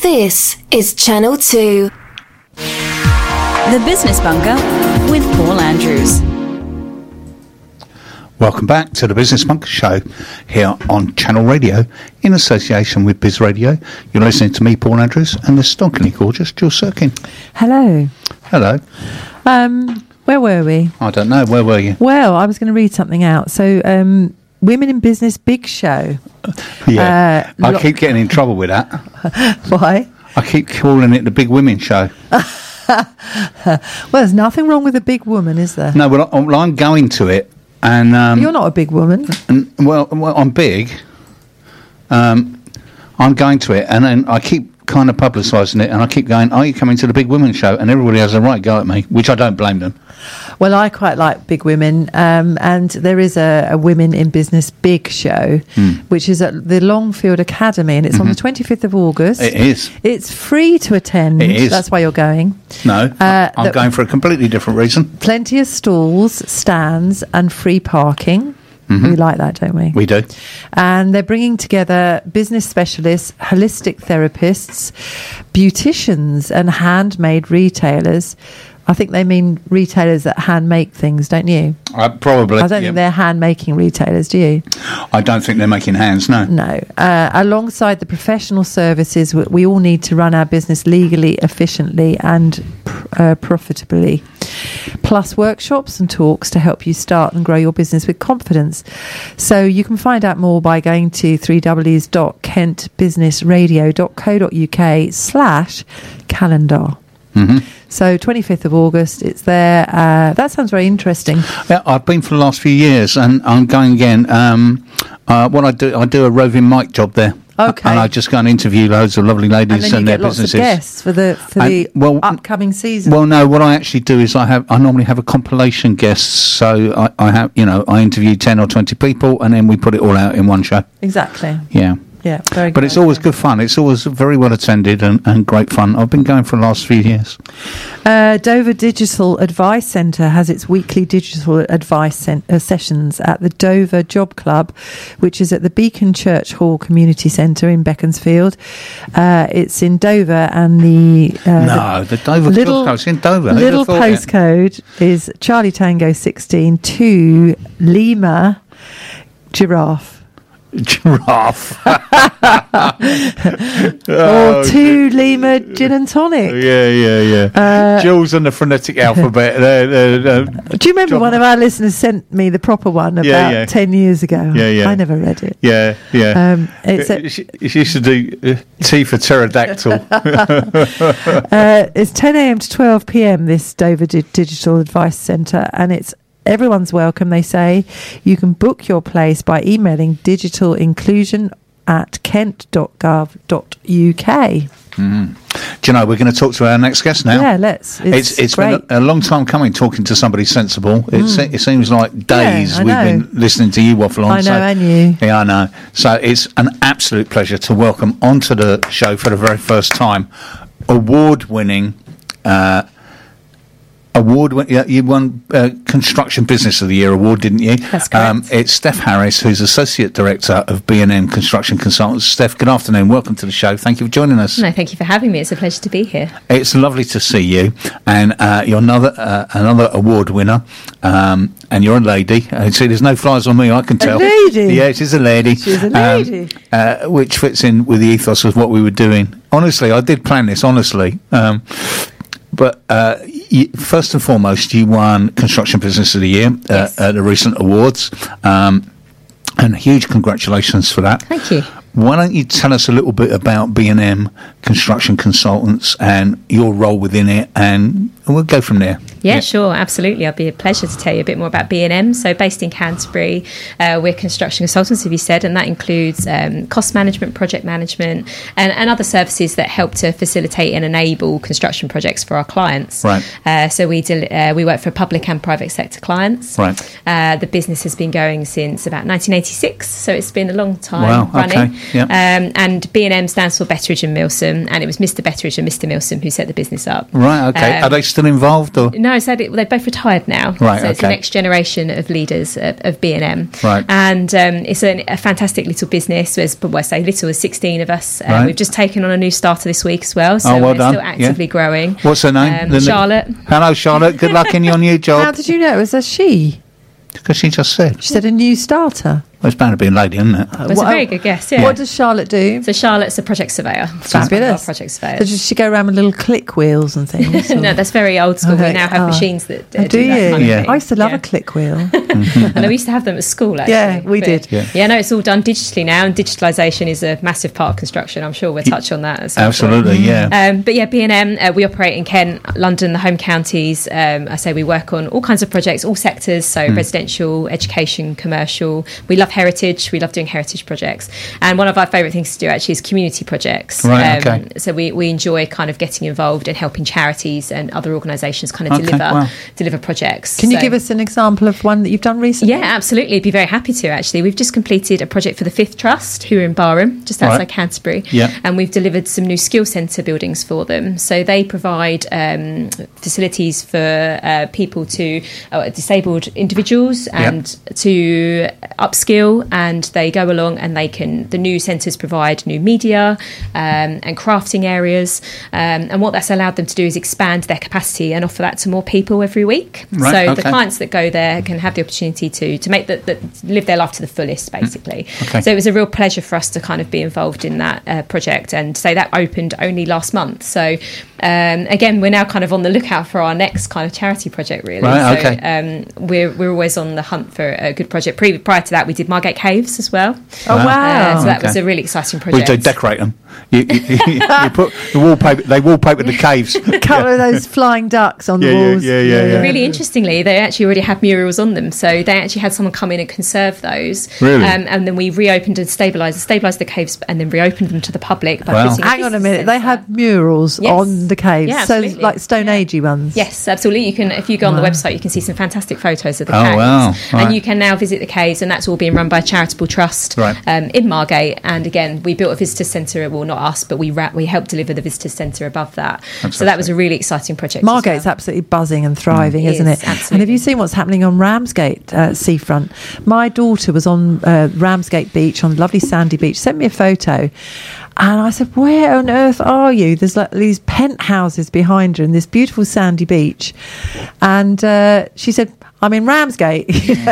This is Channel 2. The Business Bunker with Paul Andrews. Welcome back to the Business Bunker Show here on Channel Radio in association with Biz Radio. You're listening to me, Paul Andrews, and the stonkingly gorgeous Jill Sirkin. Hello. Hello. Where were we? I don't know. Where were you? Well, I was going to read something out. So, Women in Business Big Show. Yeah. I keep getting in trouble with that. Why? I keep calling it the Big Women Show. Well, there's nothing wrong with a big woman, is there? No, well, I'm going to it. And you're not a big woman. Well, I'm big. I'm going to it, and then I keep kind of publicising it, and I keep going, are you coming to the Big Women Show? And everybody has a right go at me, which I don't blame them. Well, I quite like big women, and there is a Women in Business Big Show, which is at the Longfield Academy, and it's on the 25th of August. It is. It's free to attend. It is. That's why you're going. No, I'm going for a completely different reason. Plenty of stalls, stands, and free parking. We like that, don't we? We do. And they're bringing together business specialists, holistic therapists, beauticians, and handmade retailers. I think they mean retailers that hand make things, don't you? Probably. I don't think they're hand making retailers, do you? I don't think they're making hands, no. No. Alongside the professional services, we all need to run our business legally, efficiently, and profitably. Plus workshops and talks to help you start and grow your business with confidence. So you can find out more by going to www.kentbusinessradio.co.uk/calendar. So 25th of August, it's there. That sounds very interesting. Yeah, I've been for the last few years, and I'm going again. What I do a roving mic job there. Okay. And I just go and interview loads of lovely ladies and their businesses. And then you get lots of guests for the upcoming season. Well, no, what I actually do is I normally have a compilation guests. So I have, I interview 10 or 20 people, and then we put it all out in one show. Exactly. Yeah. Yeah, very good. But it's always good fun. It's always very well attended and great fun. I've been going for the last few years. Dover Digital Advice Centre has its weekly digital advice sessions at the Dover Job Club, which is at the Beacon Church Hall Community Centre in Beaconsfield. It's in Dover, and the Dover Job Club is in Dover. Little postcode is Charlie Tango 16 2 Lima Giraffe. Giraffe. Or 2 Lima Gin and Tonic. Yeah. Jules and the phonetic alphabet. Do you remember one of our listeners sent me the proper one about 10 years ago? Yeah. I never read it. Yeah. She used to do T for pterodactyl. It's 10 a.m. to 12 p.m. this Dover Digital Advice Centre, and everyone's welcome, they say. You can book your place by emailing digitalinclusion@kent.gov.uk. Do you know, we're going to talk to our next guest now? Yeah, let's. It's been a long time coming, talking to somebody sensible. It seems like days we've been listening to you waffle on. I know, and you. Yeah, I know. So it's an absolute pleasure to welcome onto the show for the very first time award-winning... you won Construction Business of the Year award, didn't you? That's correct. It's Steph Harris, who's Associate Director of B&M Construction Consultants. Steph, good afternoon. Welcome to the show. Thank you for joining us. No, thank you for having me. It's a pleasure to be here. It's lovely to see you. And you're another award winner. And you're a lady. See, there's no flies on me, I can tell. A lady? Yeah, she's a lady. She's a lady. Which fits in with the ethos of what we were doing. Honestly, I did plan this, honestly. But first and foremost, you won Construction Business of the Year at the recent awards. And huge congratulations for that. Thank you. Why don't you tell us a little bit about B&M Construction Consultants and your role within it, and we'll go from there. Yeah, sure, absolutely. It'll be a pleasure to tell you a bit more about B&M. So based in Canterbury, we're construction consultants, as you said, and that includes cost management, project management, and other services that help to facilitate and enable construction projects for our clients. Right. So we work for public and private sector clients. Right. The business has been going since about 1986, so it's been a long time running. Okay. Yep. And B&M stands for Betteridge and Milsom, and it was Mr. Betteridge and Mr. Milsom who set the business up. Right, okay. Are they still involved? Or? No, No, so they're both retired now. Right, so it's the okay. next generation of leaders of B&M. Right. And it's a fantastic little business. There's, I say little, as 16 of us. Right. We've just taken on a new starter this week as well. So well we're done. still actively growing. What's her name? Charlotte. Hello, Charlotte. Good luck in your new How job. did you know it was a she? Because she just said. She said a new starter. Well, it's bound to be a lady, isn't it? That's a very good guess, yeah. What does Charlotte do? So Charlotte's a project surveyor. She's one of our Fabulous. project So surveyors. does she go around with little click wheels and things? No, that's very old school. Okay. We now have Oh. machines that Oh, do do you? that kind of Yeah. thing. I used to love Yeah. a click wheel. And we used to have them at school, actually. Yeah, we did. Yeah, no, it's all done digitally now, and digitalisation is a massive part of construction. I'm sure we'll touch on that at some point. Absolutely, yeah. But yeah, B&M, we operate in Kent, London, the home counties. I say we work on all kinds of projects, all sectors, so residential, education, commercial. We love heritage. We love doing heritage projects. And one of our favourite things to do actually is community projects. Right, okay. So we enjoy kind of getting involved and helping charities and other organisations kind of Okay, wow. deliver projects. Can you So- give us an example of one that you've done recently? Yeah, absolutely. Be very happy to, actually. We've just completed a project for the Fifth Trust, who are in Barham, just outside Right. Canterbury. Yeah. And we've delivered some new skill centre buildings for them. So they provide facilities for people to, disabled individuals, and to upskill, and they go along and the new centres provide new media and crafting areas. And what that's allowed them to do is expand their capacity and offer that to more people every week. Right, So okay. the clients that go there can have the opportunity to make live their life to the fullest, basically. Okay. So it was a real pleasure for us to kind of be involved in that project, and so that opened only last month. So again, we're now kind of on the lookout for our next kind of charity project, really. Right, so okay. we're always on the hunt for a good project. Prior to that, we did Margate Caves as well. Oh, wow. So that okay. was a really exciting We project. do decorate them. You put the wallpaper. They wallpaper the caves. Couple of those flying ducks on the Yeah, yeah, walls. yeah. Really interestingly, they actually already had murals on them, so they actually had someone come in and conserve those. Really? And then we reopened and stabilised the caves, and then reopened them to the public by Wow. putting Hang on a business minute. They centre. had murals Yes. on the caves. Yeah, so absolutely. like Stone Agey ones. Yes, absolutely. You can, if you go on the website, you can see some fantastic photos of the Oh, caves. wow. Right. And you can now visit the caves, and that's all being run by a charitable trust Right. in Margate. And again, we built a visitor centre. Well, not us, but we helped deliver the visitor centre above that. So that was a really exciting project. Margate's as well. absolutely buzzing and thriving, It isn't is, it? absolutely. And have you seen what's happening on Ramsgate seafront? My daughter was on Ramsgate Beach, on lovely sandy beach, sent me a photo. And I said, where on earth are you? There's like these penthouses behind her in this beautiful sandy beach. And she said, I'm in Ramsgate.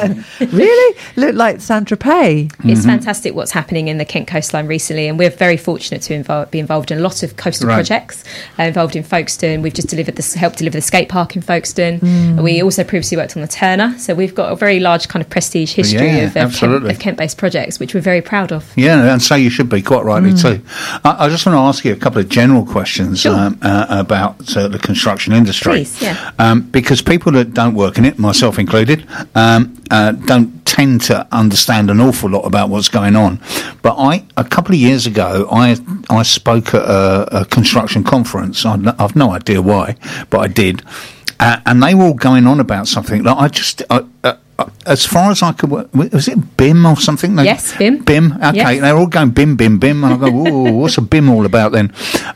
Really? Looked like Saint-Tropez. It's fantastic what's happening in the Kent coastline recently, and we're very fortunate to be involved in a lot of coastal Right. projects. Involved in Folkestone, we've just helped deliver the skate park in Folkestone. We also previously worked on the Turner, so we've got a very large kind of prestige history Yeah, of absolutely. Kent-based projects, which we're very proud of. Yeah, and so you should be, quite rightly too. I just want to ask you a couple of general questions Sure. about the construction industry. Please, yeah. Because people that don't work in it, myself included, don't tend to understand an awful lot about what's going on. But a couple of years ago, I spoke at a construction conference. I've no idea why, but I did. And they were all going on about something that as far as I could work, was it BIM or something? Yes, BIM. BIM, okay. Yes. They're all going BIM, BIM, BIM. And I go, whoa, what's a BIM all about then?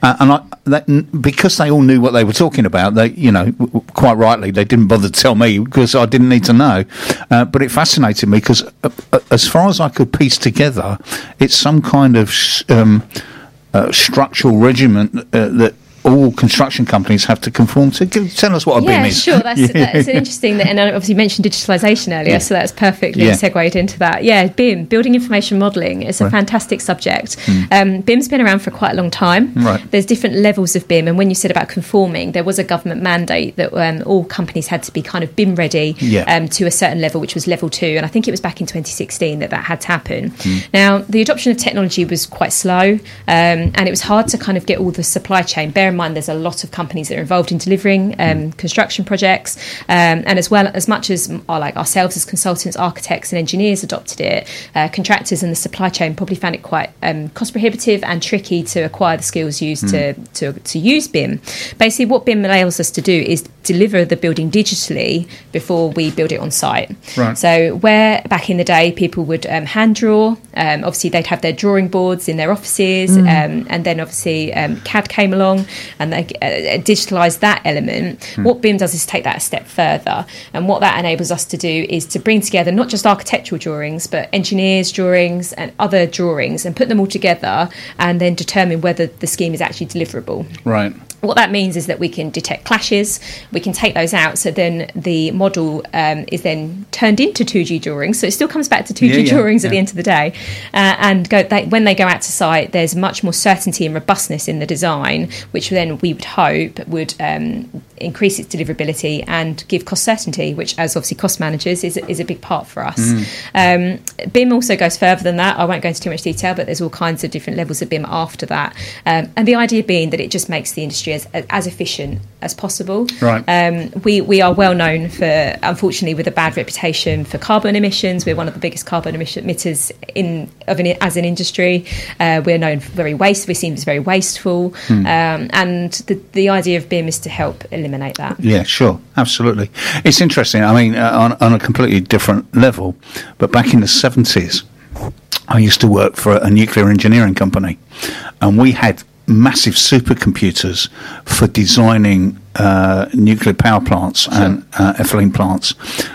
Because they all knew what they were talking about, they, quite rightly, they didn't bother to tell me because I didn't need to know. But it fascinated me because as far as I could piece together, it's some kind of structural regiment that all construction companies have to conform to. Tell us what a BIM is. Sure. That's an interesting. And obviously you mentioned digitalisation earlier, so that's perfectly segued into that. Yeah, BIM, building information modelling, is a fantastic subject. BIM's been around for quite a long time. Right. There's different levels of BIM, and when you said about conforming, there was a government mandate that all companies had to be kind of BIM ready to a certain level, which was level 2, and I think it was back in 2016 that had to happen. Now, the adoption of technology was quite slow, and it was hard to kind of get all the supply chain. Bear in mind, there's a lot of companies that are involved in delivering construction projects, and as well as much as ourselves as consultants, architects and engineers adopted it, contractors and the supply chain probably found it quite cost prohibitive and tricky to acquire the skills used to use BIM. Basically, what BIM allows us to do is deliver the building digitally before we build it on site. Right. So where back in the day people would hand draw, obviously they'd have their drawing boards in their offices, and then obviously CAD came along and they digitalised that element. What BIM does is take that a step further, and what that enables us to do is to bring together not just architectural drawings but engineers' drawings and other drawings and put them all together and then determine whether the scheme is actually deliverable. Right. What that means is that we can detect clashes, we can take those out, so then the model is then turned into 2G drawings. So it still comes back to 2G drawings at the end of the day. And when they go out to site, there's much more certainty and robustness in the design, which then we would hope would increase its deliverability and give cost certainty, which, as obviously cost managers, is a big part for us. BIM also goes further than that. I won't go into too much detail, but there's all kinds of different levels of BIM after that. And the idea being that it just makes the industry as efficient as possible. Right. We are well known for, unfortunately, with a bad reputation for carbon emissions. We're one of the biggest carbon emitters as an industry. We're known for we seem very wasteful, and the idea of BIM is to help eliminate that. Yeah, sure, absolutely. It's interesting. I mean, on a completely different level, but back in the 70s, I used to work for a nuclear engineering company, and we had massive supercomputers for designing nuclear power plants and ethylene plants.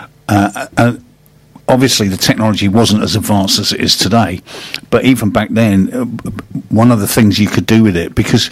Obviously, the technology wasn't as advanced as it is today, but even back then, one of the things you could do with it, because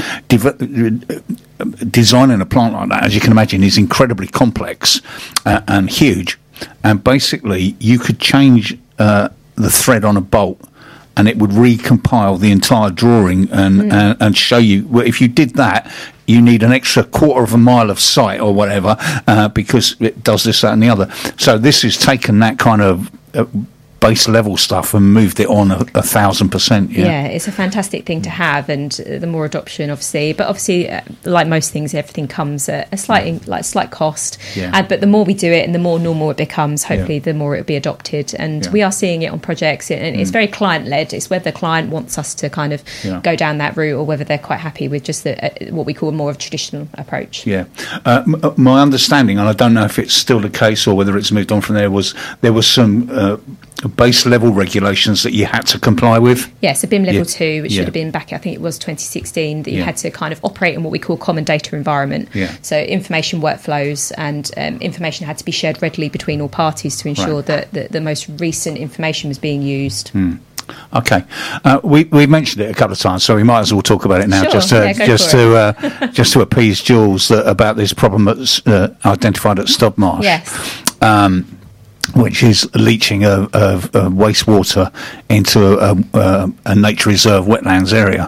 designing a plant like that, as you can imagine, is incredibly complex and huge, and basically you could change the thread on a bolt and it would recompile the entire drawing and show you. Well, if you did that, you need an extra quarter of a mile of site or whatever, because it does this, that and the other. So this has taken that kind of base level stuff and moved it on 1,000%. Yeah, it's a fantastic thing to have, and the more adoption, obviously. But obviously, like most things, everything comes at a slight cost. Yeah. But the more we do it, and the more normal it becomes, hopefully, the more it'll be adopted. And we are seeing it on projects, and it's very client led. It's whether the client wants us to kind of go down that route, or whether they're quite happy with just what we call more of a traditional approach. Yeah, my understanding, and I don't know if it's still the case or whether it's moved on from there, was some base level regulations that you had to comply with. Yeah, so BIM level 2, which should have been back, I think it was 2016, that you had to kind of operate in what we call common data environment. Yeah. So information workflows and information had to be shared readily between all parties to ensure that the most recent information was being used. Okay, we mentioned it a couple of times, so we might as well talk about it now, Sure. just to appease Jules about this problem that's identified at Stobmarsh. Yes. Which is leaching of wastewater into a nature reserve wetlands area.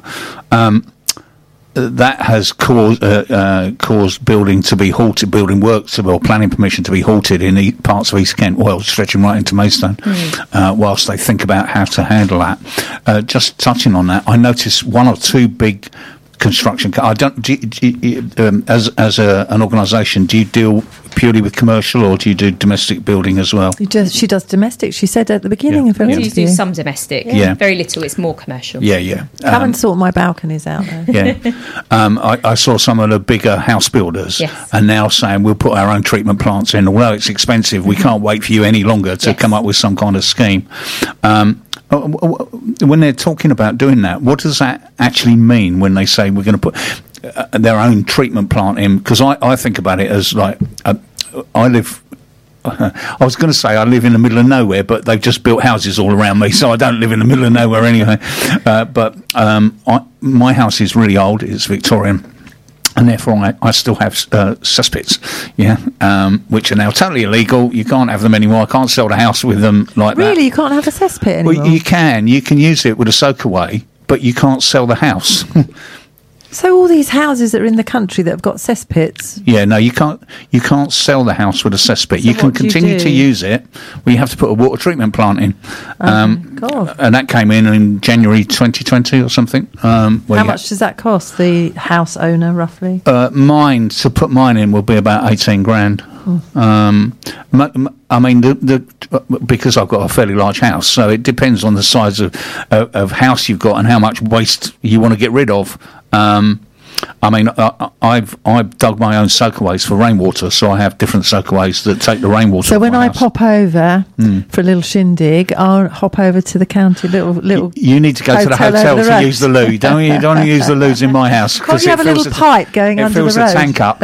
That has caused building to be halted, building works or planning permission to be halted in parts of East Kent, well, stretching right into Maidstone, whilst they think about how to handle that. Just touching on that, I noticed one or two big construction. I don't. As an organisation, do you deal purely with commercial, or do you do domestic building as well? She does domestic. She said at the beginning of her We interview. do some domestic. Very little. It's more commercial. Yeah. Come and sort my balconies out there. Yeah. I saw some of the bigger house builders are now saying we'll put our own treatment plants in. Although it's expensive, we can't wait for you any longer to come up with some kind of scheme. When they're talking about doing that, what does that actually mean when they say we're going to put their own treatment plant in? Because I think about it as like I live. I was going to say I live in the middle of nowhere, but they've just built houses all around me, so I don't live in the middle of nowhere anyway. But my house is really old; it's Victorian. And therefore, I still have cesspits, which are now totally illegal. You can't have them anymore. I can't sell the house with them like that. Really? You can't have a cesspit anymore? Well, you can. You can use it with a soakaway, but you can't sell the house. So all these houses that are in the country that have got cesspits... Yeah, no, you can't sell the house with a cesspit. So you can continue to use it, but you have to put a water treatment plant in. God. And that came in January 2020 or something. How much does that cost, the house owner, roughly? To put mine in will be about 18 grand. I mean, because I've got a fairly large house, so it depends on the size of house you've got and how much waste you want to get rid of. I mean, I've dug my own soakaways for rainwater, so I have different soakaways that take the rainwater. So off when my I house. pop over for a little shindig, I'll hop over to the county little. You need to go to the hotel hotel over the to road. use the loo. You don't use the loos in my house. Can't you have a little pipe going under the road? It fills the tank up.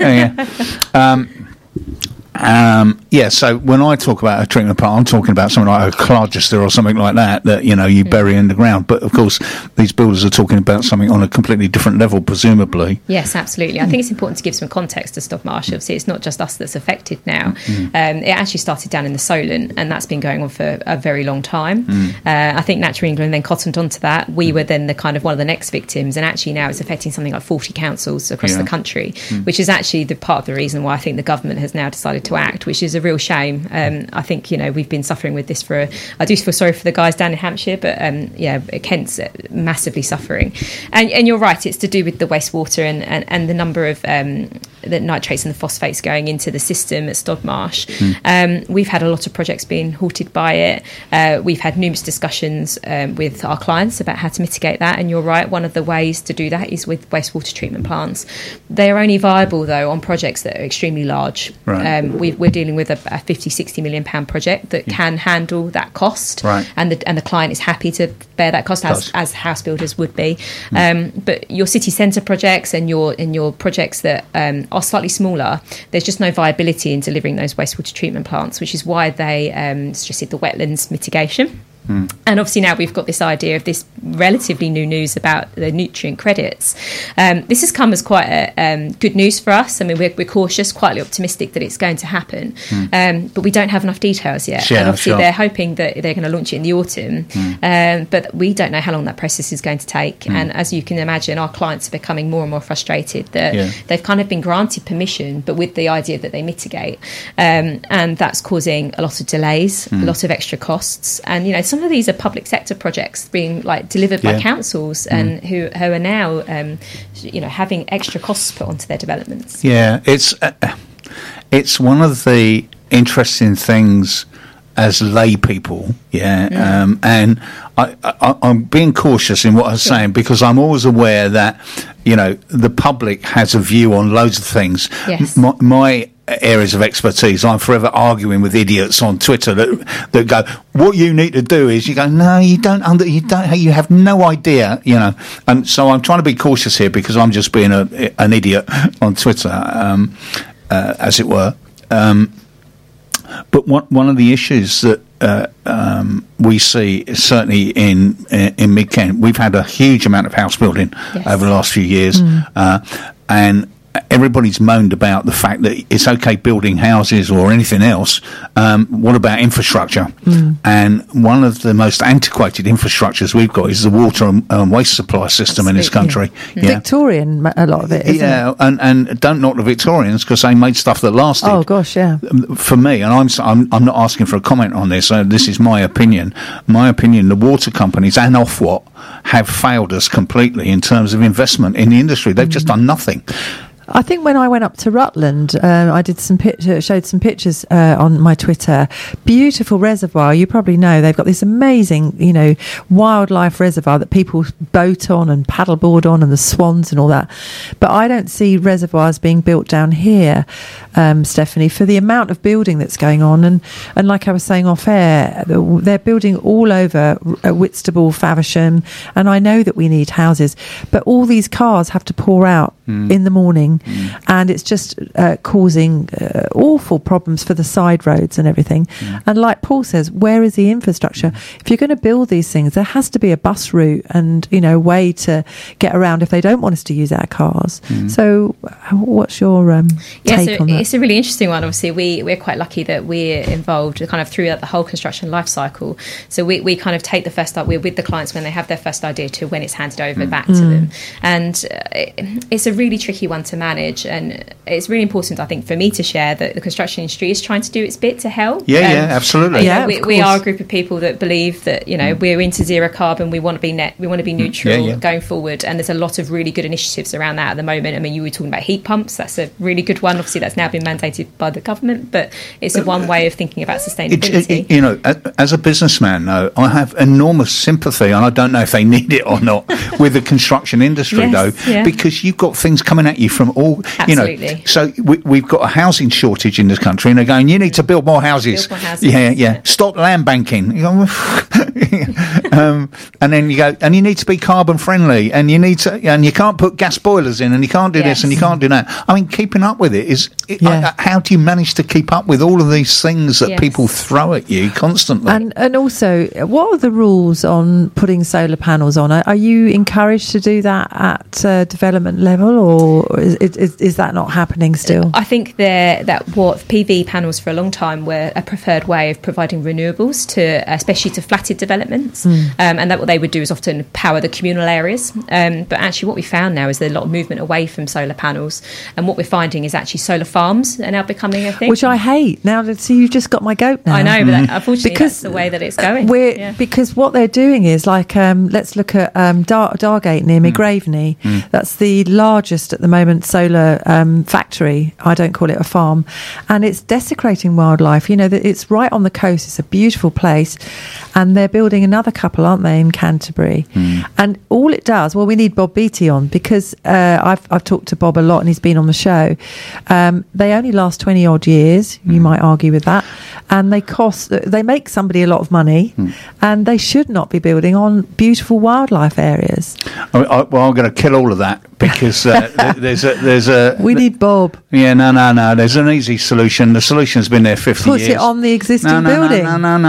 Yeah. So when I talk about a treatment plant, I'm talking about something like a Clargester or something like that you bury in the ground. But of course, these builders are talking about something on a completely different level, presumably. Yes, absolutely. I think it's important to give some context to Stodmarsh. Obviously, it's not just us that's affected now. It actually started down in the Solent, and that's been going on for a very long time. I think Natural England then cottoned onto that. We were then the kind of one of the next victims, and actually now it's affecting something like 40 councils across the country, which is actually the part of the reason why I think the government has now decided to act, which is a real shame. I think we've been suffering with this I do feel sorry for the guys down in Hampshire, but Kent's massively suffering. And you're right, it's to do with the wastewater and the number of the nitrates and the phosphates going into the system at Stodmarsh. We've had a lot of projects being halted by it. We've had numerous discussions with our clients about how to mitigate that, and you're right, one of the ways to do that is with wastewater treatment plants. They are only viable though on projects that are extremely large. Right. We're dealing with a 50-60 million pound project that can handle that cost, right. and the client is happy to bear that cost as house builders would be. But your city centre projects and your projects that are slightly smaller, there's just no viability in delivering those wastewater treatment plants, which is why they suggested the wetlands mitigation. And obviously now we've got this idea of this relatively new news about the nutrient credits. This has come as quite good news for us. I mean, we're cautious, quietly optimistic that it's going to happen, but we don't have enough details yet. And obviously they're hoping that they're going to launch it in the autumn, but we don't know how long that process is going to take. And as you can imagine, our clients are becoming more and more frustrated that they've kind of been granted permission, but with the idea that they mitigate. And that's causing a lot of delays, a lot of extra costs. And, some of these are public sector projects being delivered by councils and who are now having extra costs put onto their developments. Yeah, it's one of the interesting things as lay people, and I'm being cautious in what I'm saying, because I'm always aware that the public has a view on loads of things. Yes. My areas of expertise, I'm forever arguing with idiots on Twitter that go, what you need to do is, you go, no, you have no idea, and so I'm trying to be cautious here, because I'm just being an idiot on Twitter, as it were. But one of the issues that we see, certainly in Mid-Kent, we've had a huge amount of house building over the last few years, and everybody's moaned about the fact that it's okay building houses or anything else. What about infrastructure? And one of the most antiquated infrastructures we've got is the water and waste supply system in this country. Victorian, a lot of it, isn't it? And don't knock the Victorians, because they made stuff that lasted. Oh gosh, yeah. For me, and I'm not asking for a comment on this. This is my opinion. The water companies and Ofwat have failed us completely in terms of investment in the industry. They've just done nothing. I think when I went up to Rutland, I did showed some pictures on my Twitter. Beautiful reservoir. You probably know they've got this amazing, wildlife reservoir that people boat on and paddleboard on, and the swans and all that. But I don't see reservoirs being built down here, Stephanie, for the amount of building that's going on. And like I was saying off air, they're building all over Whitstable, Faversham, and I know that we need houses, but all these cars have to pour out in the morning, and it's just causing awful problems for the side roads and everything. And like Paul says, where is the infrastructure? If you're going to build these things, there has to be a bus route and a way to get around if they don't want us to use our cars. So what's your take on that? It's a really interesting one. Obviously we're quite lucky that we're involved kind of throughout the whole construction life cycle, so we kind of take the first start. We're with the clients when they have their first idea to when it's handed over back to them, and it's a really tricky one to manage, and it's really important, I think, for me to share that the construction industry is trying to do its bit to help. Absolutely. We are a group of people that believe that we're into zero carbon, we want to be neutral going forward, and there's a lot of really good initiatives around that at the moment. I mean, you were talking about heat heat pumps. That's a really good one. Obviously, that's now been mandated by the government, but it's one way of thinking about sustainability. You know, as a businessman, though, I have enormous sympathy, and I don't know if they need it or not, with the construction industry, because you've got things coming at you from all, Absolutely. you know. So we've got a housing shortage in this country, and they're going, you need to build more houses. Yeah. Stop land banking. You go, and then you go, and you need to be carbon friendly, and you need to, and you can't put gas boilers in, and you can't do this, and you can't do that. I mean, keeping up with it is, how do you manage to keep up with all of these things that people throw at you constantly? And also, what are the rules on putting solar panels on? Are you encouraged to do that at development level, or is that not happening still? I think that what PV panels for a long time were a preferred way of providing renewables to, especially to flatted developments, and that what they would do is often power the communal areas. But actually, what we found now is there's a lot of movement away from solar panels, and what we're finding is actually solar farms are now becoming a thing, which I hate. Now, see, you've just got my goat now. I know, but unfortunately, that's the way that it's going. Because what they're doing is like, let's look at Dargate near me, Graveney. That's the largest at the moment solar factory. I don't call it a farm, and it's desecrating wildlife. You know, it's right on the coast. It's a beautiful place, and they're building another couple, aren't they, in Canterbury? And all it does, well, we need Bob Beattie on, because I've talked to Bob a lot, and he's been on the show. They only last 20 odd years. You might argue with that, and they make somebody a lot of money, and they should not be building on beautiful wildlife areas. Well, I'm going to kill all of that, because there's a we need Bob. Yeah, no. There's an easy solution. The solution's been there 50 years. Put it on the existing building.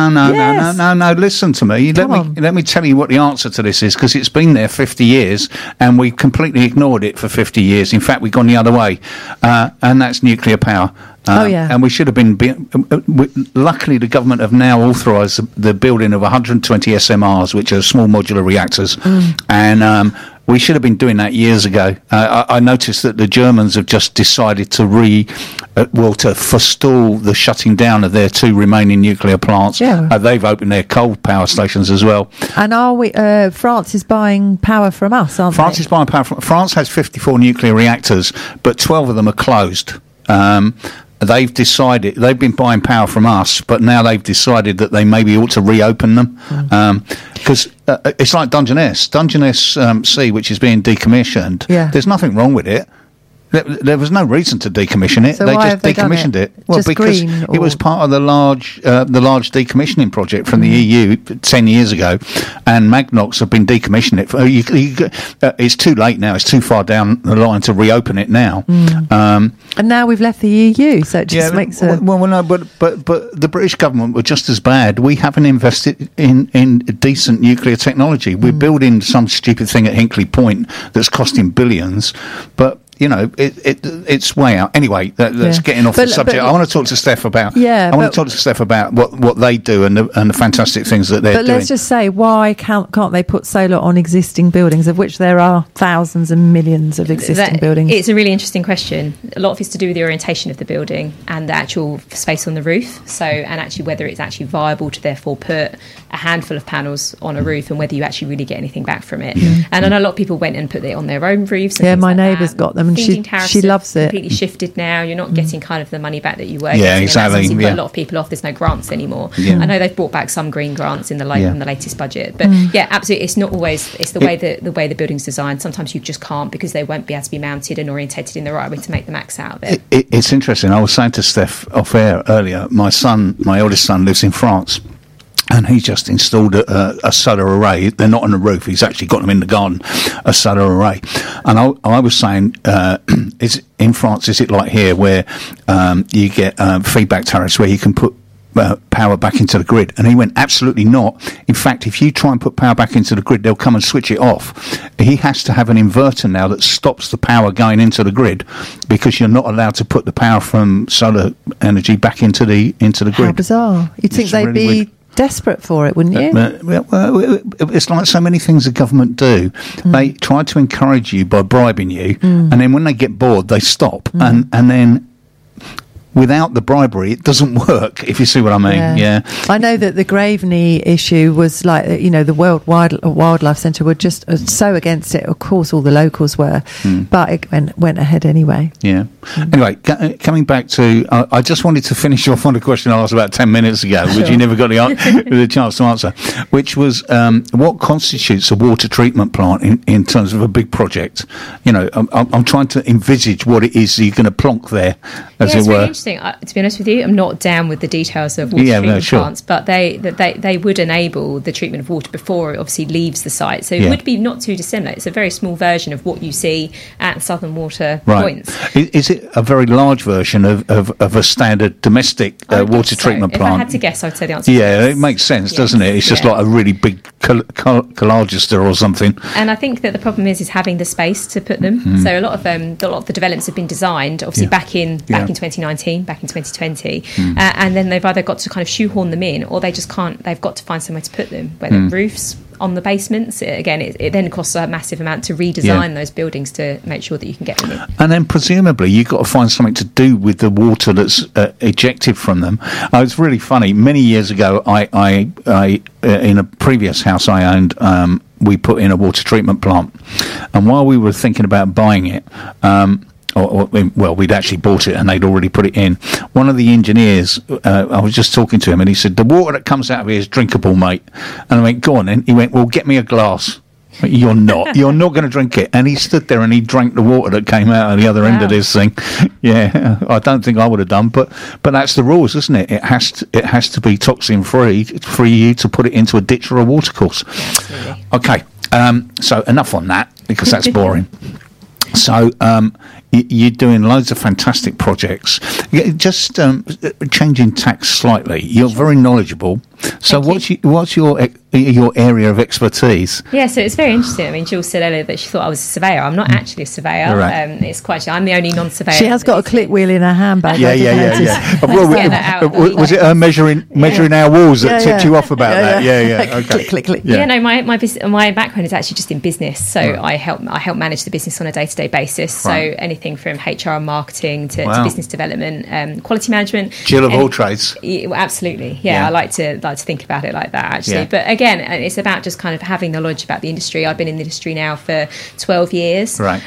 No. Listen to me. Let me tell you what the answer to this is, because it's been there 50 years, and we've completely ignored it for 50 years. In fact, we've gone the other way, and that's nuclear power. And we should have been. Luckily, the government have now authorised the building of 120 SMRs, which are small modular reactors, and we should have been doing that years ago. I noticed that the Germans have just decided to forestall the shutting down of their 2 remaining nuclear plants. They've opened their coal power stations as well. And France is buying power from us, aren't France is buying power from. France has 54 nuclear reactors, but 12 of them are closed. They've been buying power from us, but now they've decided that they maybe ought to reopen them, because it's like Dungeness C, which is being decommissioned. There's nothing wrong with it. There was no reason to decommission it. So they why just have they decommissioned done it? Well, just because it was part of the large decommissioning project from the EU 10 years ago, and Magnox have been decommissioning it. It's too late now. It's too far down the line to reopen it now. And now we've left the EU, so it just makes it. Well, no, but the British government were just as bad. We haven't invested in decent nuclear technology. We're building some stupid thing at Hinkley Point that's costing billions, but. You know, it's way out. Anyway, that's getting off the subject. I want to talk to Steph about. What they do and the fantastic things that they're doing. But let's just say, why can't they put solar on existing buildings, of which there are thousands and millions of existing buildings? It's a really interesting question. A lot of it's to do with the orientation of the building and the actual space on the roof. So, and actually whether it's actually viable to therefore put a handful of panels on a roof, and whether you actually really get anything back from it. And I know a lot of people went and put it on their own roofs. My neighbour's got them. And she loves it. Completely shifted now. You're not getting kind of the money back that you were. Yeah, exactly. You've got a lot of people off. There's no grants anymore. I know they've brought back some green grants in the latest budget, but absolutely, it's not always. It's the way the building's designed. Sometimes you just can't, because they won't be able to be mounted and orientated in the right way to make the max out of it. It's interesting. I was saying to Steph off air earlier. My eldest son, lives in France. And he's just installed a solar array. They're not on the roof. He's actually got them in the garden, a solar array. And I was saying, in France, is it like here where you get feedback tariffs where you can put power back into the grid? And he went, absolutely not. In fact, if you try and put power back into the grid, they'll come and switch it off. He has to have an inverter now that stops the power going into the grid, because you're not allowed to put the power from solar energy back into the grid. How bizarre. You'd think they'd be desperate for it, wouldn't you? Well, it's like so many things the government do. They try to encourage you by bribing you, and then when they get bored, they stop. And then without the bribery, it doesn't work, if you see what I mean. Yeah. I know that the Graveney issue was like, the World Wildlife Centre were just so against it. Of course, all the locals were, but it went ahead anyway. Yeah. Anyway, coming back to, I just wanted to finish off on a question I asked about 10 minutes ago, which you never got the chance to answer, which was what constitutes a water treatment plant in terms of a big project? I'm trying to envisage what it is you're going to plonk there, as it were. To be honest with you, I'm not down with the details of water treatment plants, but they would enable the treatment of water before it obviously leaves the site. So it would be not too dissimilar. It's a very small version of what you see at Southern Water points. Is it a very large version of a standard domestic water treatment plant? If I had to guess, I'd say the answer. Yeah, it makes sense, doesn't it? It's just like a really big Colagester or something. And I think that the problem is having the space to put them. So a lot of the developments have been designed, obviously back in 2019. Back in 2020, and then they've either got to kind of shoehorn them in, or they just can't. They've got to find somewhere to put them, whether roofs on the basements. Again, it then costs a massive amount to redesign those buildings to make sure that you can get them in. And then presumably you've got to find something to do with the water that's ejected from them. It's really funny. Many years ago, I in a previous house I owned, we put in a water treatment plant, and while we were thinking about buying it. We'd actually bought it and they'd already put it in. One of the engineers, I was just talking to him and he said, the water that comes out of here is drinkable, mate. And I went, go on. And he went, well, get me a glass. You're not going to drink it. And he stood there and he drank the water that came out of the other end of this thing. Yeah, I don't think I would have done, but that's the rules, isn't it? It has to be toxin free for you to put it into a ditch or a watercourse. Absolutely. Okay, so enough on that because that's boring. So you're doing loads of fantastic projects. Just changing tack slightly. You're very knowledgeable. So what's your area of expertise? Yeah, so it's very interesting. I mean, Jules said earlier that she thought I was a surveyor. I'm not actually a surveyor. Right. I'm the only non-surveyor. She has got a click wheel in her handbag. Yeah. Was it her measuring our walls that tipped you off about that? Yeah. Okay. Click. Yeah, no, my background is actually just in business. So I help manage the business on a day-to-day basis. So anything from HR and marketing to business development, quality management. Jill of all trades. Absolutely. Yeah, I like to think about it like that, actually. Yeah. But again, it's about just kind of having knowledge about the industry. I've been in the industry now for 12 years. Right.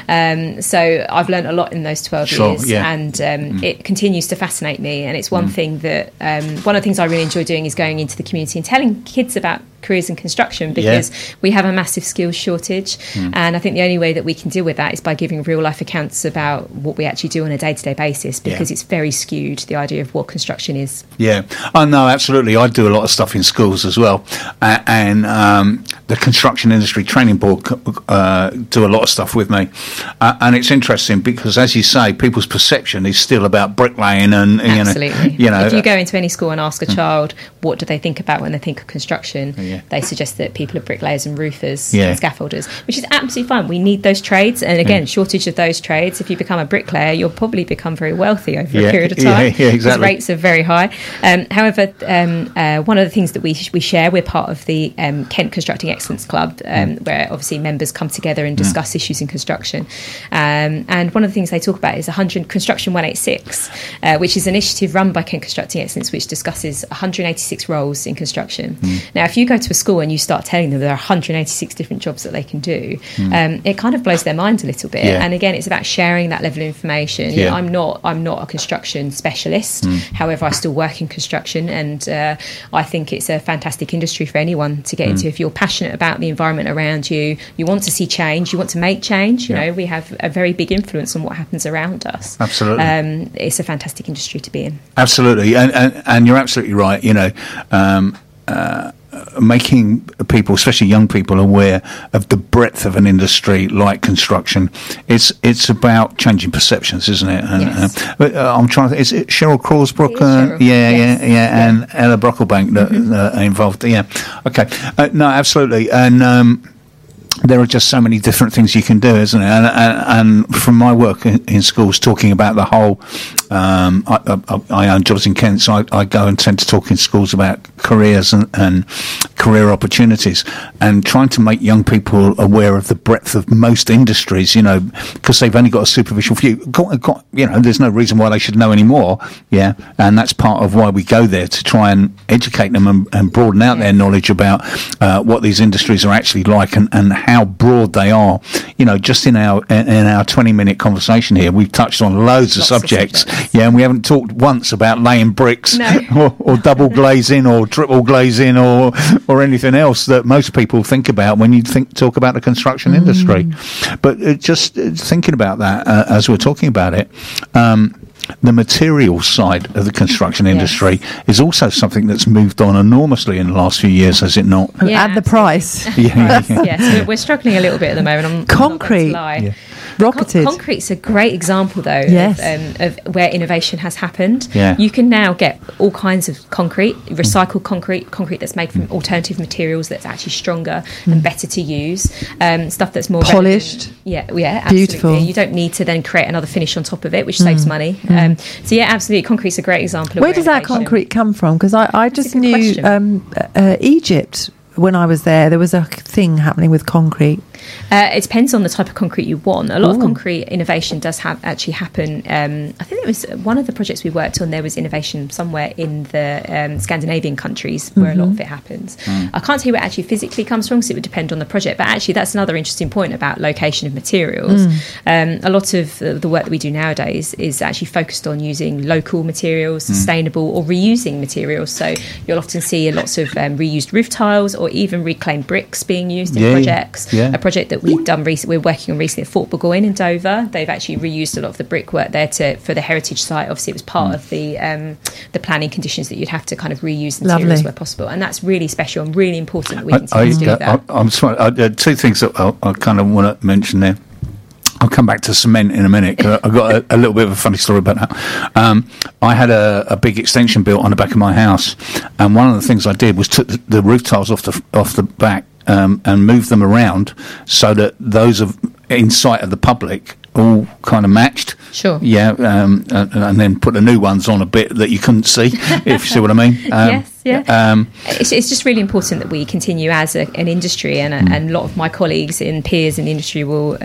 So I've learned a lot in those 12 years. Yeah. And it continues to fascinate me. And it's one thing that, one of the things I really enjoy doing is going into the community and telling kids about careers in construction, because we have a massive skills shortage. And I think the only way that we can deal with that is by giving real life accounts about what we actually do on a day-to-day basis, because it's very skewed, the idea of what construction is. Yeah. Oh, no, absolutely. I do a lot of stuff in schools as well. And the Construction Industry Training Board do a lot of stuff with me. And it's interesting because, as you say, people's perception is still about bricklaying and, absolutely. If you go into any school and ask a child what do they think about when they think of construction, they suggest that people are bricklayers and roofers and scaffolders, which is absolutely fine. We need those trades. And again, shortage of those trades. If you become a bricklayer, you'll probably become very wealthy over a period of time. Yeah, exactly. Rates are very high. However, one of the things that we share, we're part of the Kent Constructing Excellence Club, where obviously members come together and discuss issues in construction. And one of the things they talk about is Construction 186, which is an initiative run by Kent Constructing Excellence, which discusses 186 roles in construction. Now, if you go to a school and you start telling them there are 186 different jobs that they can do, it kind of blows their minds a little bit. And again, it's about sharing that level of information. I'm not a construction specialist. However, I still work in construction, and I think it's a fantastic industry for anyone to get into. If you're passionate about the environment around you, you want to see change, you want to make change, you know, we have a very big influence on what happens around us. Absolutely. It's a fantastic industry to be in. Absolutely. And you're absolutely right, making people, especially young people, aware of the breadth of an industry like construction. It's about changing perceptions, isn't it? Yes. I'm trying to think, is it Cheryl Crawsbrook? And Ella Brocklebank that are involved. Yeah. Okay. No, absolutely. And there are just so many different things you can do, isn't it? And from my work in schools, talking about the whole, I own jobs in Kent, so I go and tend to talk in schools about careers and career opportunities, and trying to make young people aware of the breadth of most industries, because they've only got a superficial view. There's no reason why they should know any more. Yeah. And that's part of why we go there, to try and educate them and broaden out their knowledge about what these industries are actually like and how broad they are. Just in our 20-minute conversation here, we've touched on loads of subjects. Yeah, and we haven't talked once about laying bricks or double glazing or triple glazing or anything else that most people think about when you talk about the construction industry. But just thinking about that as we're talking about it, the material side of the construction industry is also something that's moved on enormously in the last few years, has it not? Yeah, and the price. Yes, we're struggling a little bit at the moment. Concrete. Rocketed. Concrete's a great example, though, of where innovation has happened. Yeah. You can now get all kinds of concrete, recycled concrete that's made from alternative materials that's actually stronger and better to use, stuff that's more polished. Relevant. Yeah, absolutely. Beautiful. You don't need to then create another finish on top of it, which saves money. So yeah, absolutely, concrete's a great example. Where does that concrete come from? Because I just knew Egypt. When I was there was a thing happening with concrete. It depends on the type of concrete you want. A lot of concrete innovation does actually happen. I think it was one of the projects we worked on. There was innovation somewhere in the Scandinavian countries where a lot of it happens. I can't tell you where it actually physically comes from, because it would depend on the project. But actually, that's another interesting point about location of materials. A lot of the work that we do nowadays is actually focused on using local materials, sustainable or reusing materials. So you'll often see lots of reused roof tiles or even reclaimed bricks being used in projects. A project that we've done recently, we're working on recently at Fort Burgoyne in Dover. They've actually reused a lot of the brickwork there for the heritage site. Obviously, it was part of the planning conditions that you'd have to kind of reuse materials where possible, and that's really special and really important that we continue to do that. I'm sorry. Two things that I kind of want to mention there. I'll come back to cement in a minute, because I've got a little bit of a funny story about that. I had a big extension built on the back of my house, and one of the things I did was took the roof tiles off the back and moved them around so that those in sight of the public all kind of matched. Sure. Yeah, and then put the new ones on a bit that you couldn't see, if you see what I mean. Yes. It's just really important that we continue as an industry, and a lot of my colleagues and peers in the industry will,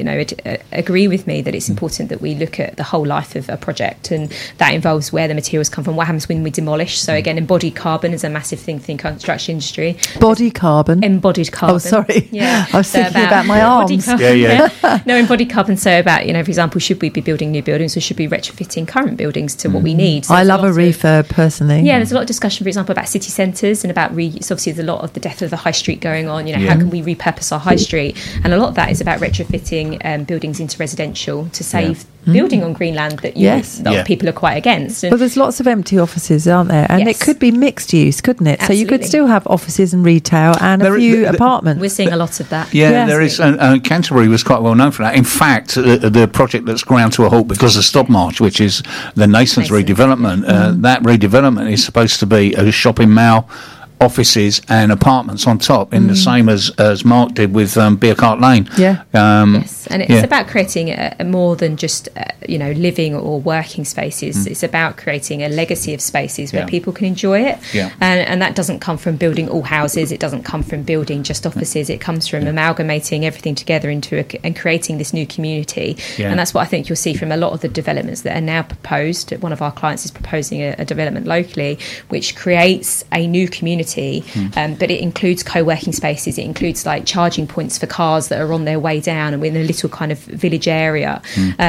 agree with me that it's important that we look at the whole life of a project, and that involves where the materials come from, what happens when we demolish. So again, embodied carbon is a massive thing for the construction industry. Embodied carbon. Oh, sorry. Yeah, I was thinking about my arms. No, embodied carbon. So about, for example, should we be building new buildings, or should we be retrofitting current buildings to what we need? So I love a refurb personally. Yeah, there's a lot of discussion, for example, about city centres and about so obviously there's a lot of the death of the high street going on. How can we repurpose our high street? And a lot of that is about retrofitting buildings into residential to save building on green land that a lot of people are quite against. Well, there's lots of empty offices, aren't there? And it could be mixed use, couldn't it? Absolutely. So you could still have offices and retail and a few apartments. We're seeing a lot of that. Yeah, there is. And Canterbury was quite well known for that. In fact, the project that's ground to a halt because of Stop March, which is the Nasons redevelopment, that redevelopment is supposed to be a shopping mall, offices and apartments on top, in the same as Mark did with Beercart Lane. Yes, and it's about creating a more than just living or working spaces. It's about creating a legacy of spaces where people can enjoy it. And that doesn't come from building all houses. It doesn't come from building just offices. It comes from amalgamating everything together and creating this new community. And that's what I think you'll see from a lot of the developments that are now proposed. One of our clients is proposing a development locally which creates a new community. But it includes co-working spaces. It includes like charging points for cars that are on their way down, and we're in a little kind of village area.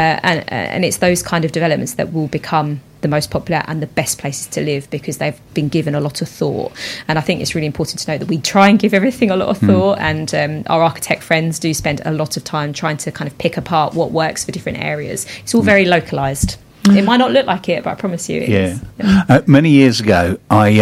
And it's those kind of developments that will become the most popular and the best places to live, because they've been given a lot of thought. And I think it's really important to know that we try and give everything a lot of thought, and our architect friends do spend a lot of time trying to kind of pick apart what works for different areas. It's all very localised. It might not look like it, but I promise you it is. Many years ago,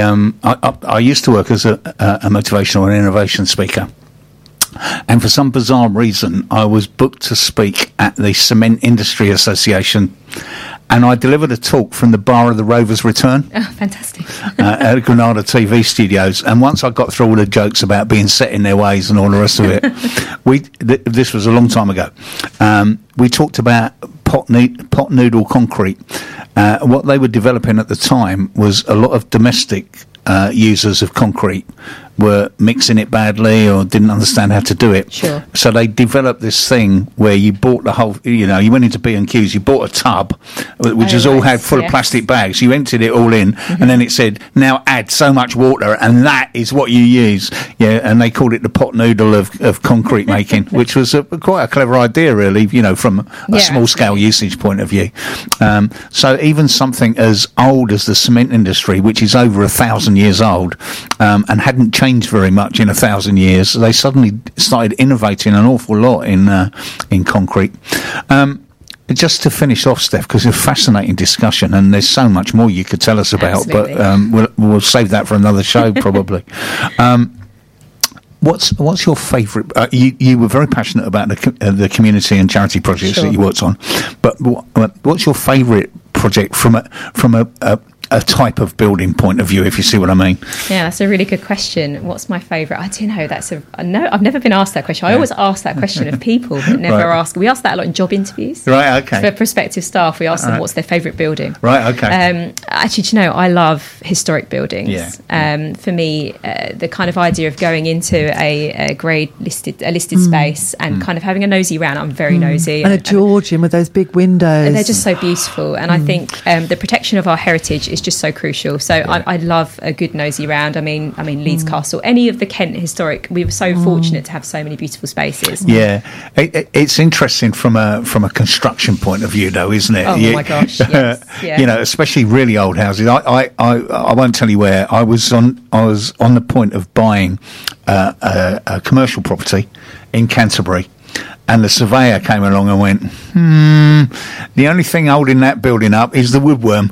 I used to work as a motivational and innovation speaker. And for some bizarre reason, I was booked to speak at the Cement Industry Association. And I delivered a talk from the Bar of the Rovers Return. Oh, fantastic. At Granada TV studios. And once I got through all the jokes about being set in their ways and all the rest of it, this was a long time ago, we talked about pot noodle concrete. What they were developing at the time was a lot of domestic users of concrete were mixing it badly or didn't understand how to do it. Sure. So they developed this thing where you bought the whole, you went into B&Q's, you bought a tub, which is all had full of plastic bags. You emptied it all in, and then it said, now add so much water, and that is what you use. Yeah, and they called it the pot noodle of concrete making, which was quite a clever idea, really, from a small-scale usage point of view. So even something as old as the cement industry, which is over 1,000 years old, and hadn't changed very much in 1,000 years, they suddenly started innovating an awful lot in concrete. Just to finish off, Steph, because it's a fascinating discussion, and there's so much more you could tell us about, Absolutely. but we'll save that for another show probably. What's your favourite? You were very passionate about the community and charity projects that you worked on, but what's your favourite project from a type of building point of view, if you see what I mean? Yeah, that's a really good question. What's my favourite? I don't know. No, I've never been asked that question. I always ask that question of people, but never ask. We ask that a lot in job interviews. Right, okay. For prospective staff, we ask them what's their favourite building. Right, okay. Actually, I love historic buildings. Yeah. For me, the kind of idea of going into a listed space and kind of having a nosy round. I'm very nosy. And a Georgian with those big windows. And they're just so beautiful. And I think the protection of our heritage is just so crucial. So I love a good nosy round. I mean Leeds Castle, any of the Kent historic. We were so fortunate to have so many beautiful spaces. Yeah, it's interesting from a construction point of view, though, isn't it? Oh my gosh, yes. Yeah. Especially really old houses. I won't tell you where I was on the point of buying a commercial property in Canterbury. And the surveyor came along and went, the only thing holding that building up is the woodworm.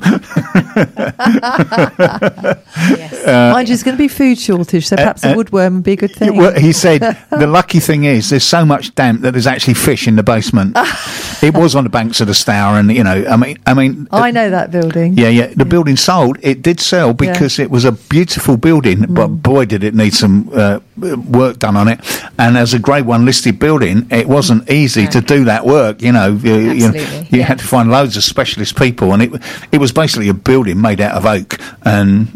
Mind you, there's going to be food shortage, so perhaps a woodworm would be a good thing. He said, the lucky thing is there's so much damp that there's actually fish in the basement. It was on the banks of the Stour, and, I know that building. Yeah. The building sold. It did sell because it was a beautiful building, but boy, did it need some work done on it. And as a Grade 1 listed building, it wasn't easy to do that work. You had to find loads of specialist people, and it was basically a building made out of oak and